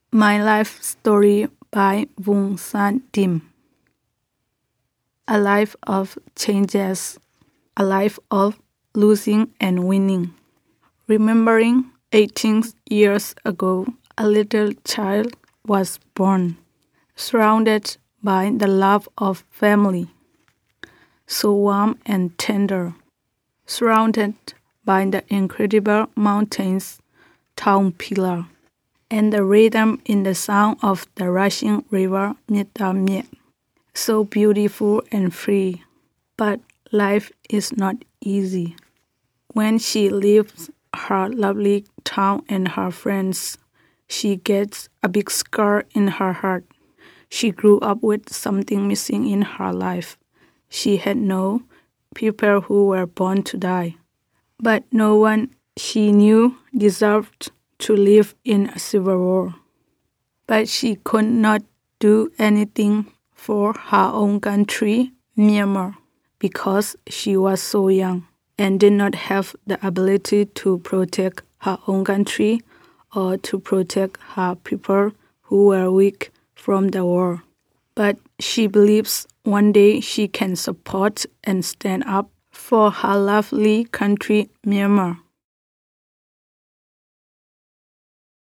My Life Story by Vung San Dim. A life of changes, a life of losing and winning. Remembering 18 years ago, a little child was born, surrounded by the love of family, so warm and tender, surrounded by the incredible mountains, Thongpila, and the rhythm in the sound of the rushing river Mitamie, so beautiful and free. But life is not easy. When she leaves her lovely town and her friends, she gets a big scar in her heart. She grew up with something missing in her life. She had no people who were born to die, but no one she knew deserved to live in a civil war. But she could not do anything for her own country, Myanmar, because she was so young and did not have the ability to protect her own country or to protect her people who were weak from the war. But she believes one day she can support and stand up for her lovely country, Myanmar.